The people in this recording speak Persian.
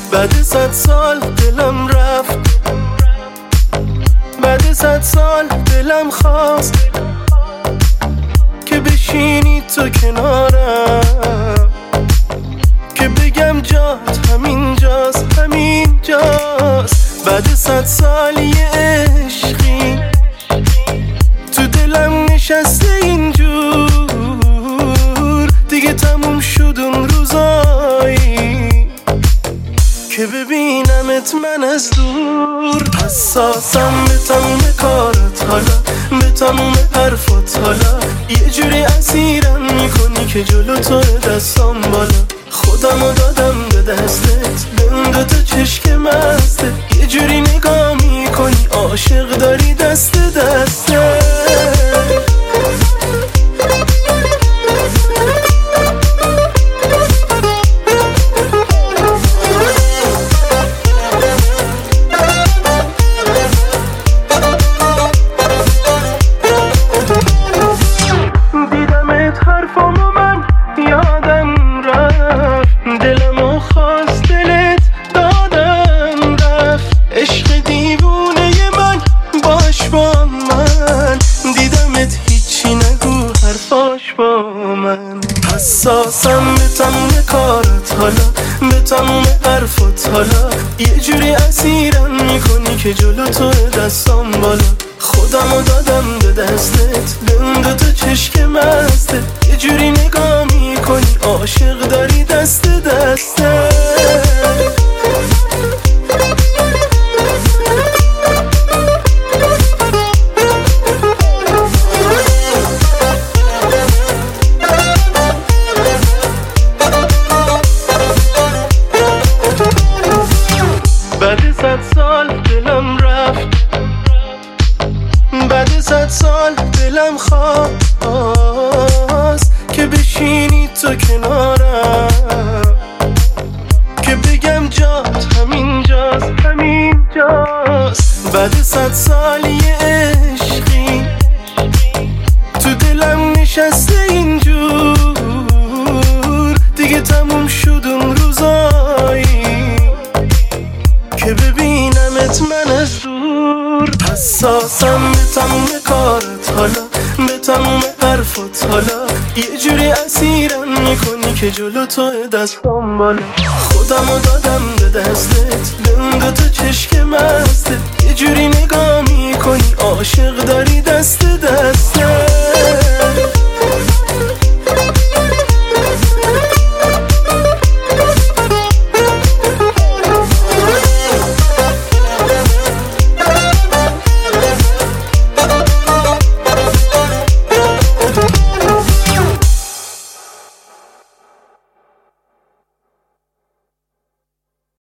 بعد 100 سال دلم رفت، بعد 100 سال دلم خواست که بشینی تو کنارم، که بگم جات همین جاست، همین جاست. بعد 100 سال یه عشقی تو دلم نشسته اینجور، دیگه تموم شد اون روزایی که ببینمت من از دور. حساسم به تموم کارت حالا، به تموم حرفات حالا، یه جوری اسیرم میکنی که جلو تو دستام بالا. خودمو دادم به دستت، به اون دوتا چشک مستت، یه جوری نگاه میکنی عاشق داری دست دسته. دیدمت حرفامو من یادم رفت، دلمو خواست دلت دادم رفت. عشق دیوونه من باش با من، دیدمت هیچی نگو حرفاش با من. حساسم به تموم کارت حالا، به تموم حرفات حالا، یه جوری اسیرم میکنی که جلو تو دستام بالا. خودمو دادم به دستت، به اون دوتا چشک مستت، یه جوری نگاه میکنی عاشق داری دست دسته. بعد 100 سال دلم رفت، بعد 100 سال دلم خواست که بشینی تو کنارم، که بگم جات همین جاست، همین جاست. بعد 100 سال یه عشقی تو دلم نشسته اینجور، دیگه تموم شد اون روزایی که ببینمت من از دور. حساسم به تموم کارت حالا، به تموم حرفات حالا، یه جوری اسیرم میکنی که جلو تو دستام بالا. خودمو دادم به دستت، به اون دوتا چشک مستت، یه جوری نگاه میکنی عاشق داری